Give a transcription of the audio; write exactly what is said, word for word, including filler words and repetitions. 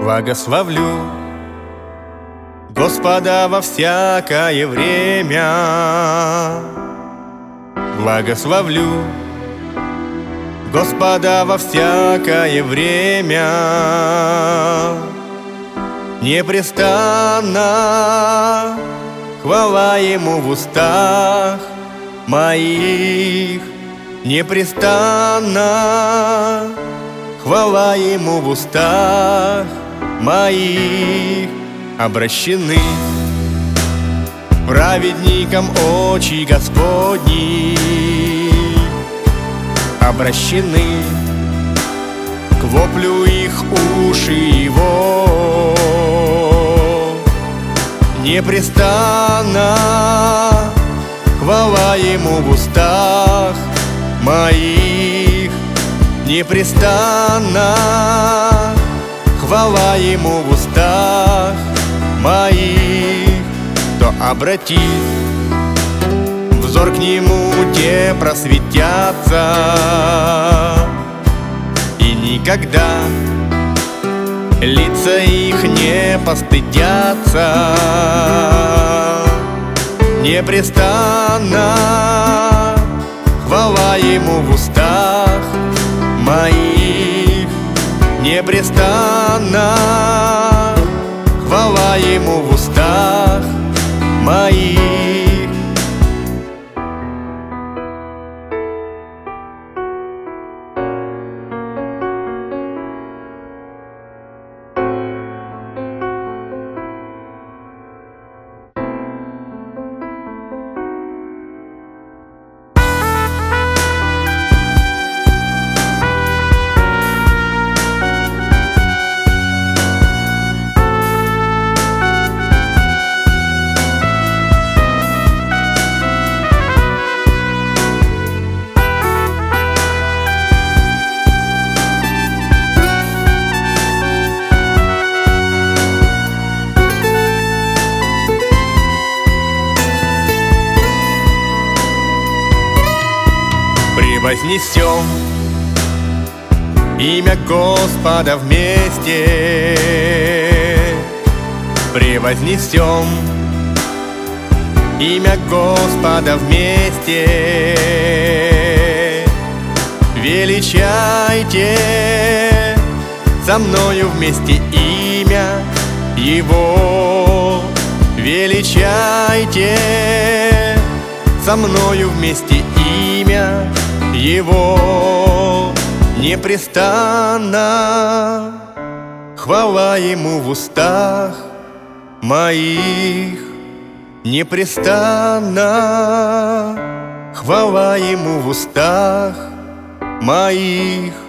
Благословлю Господа во всякое время. Благословлю Господа во всякое время. Непрестанно хвала Ему в устах моих. Непрестанно хвала Ему в устах моих. Обращены праведникам очи Господни, обращены к воплю их уши Его. Непрестанно хвала Ему в устах моих. Непрестанно хвала Ему в устах моих. Кто обратит взор к Нему, те просветятся, и никогда лица их не постыдятся. Непрестанно хвала Ему в устах моих. Непрестанно хвала Ему в устах моих. Превознесем имя Господа вместе, превознесем имя Господа вместе. Величайте со мною вместе имя Его. Величайте со мною вместе имя Его. Непрестанно хвала Ему в устах моих. Непрестанно хвала Ему в устах моих.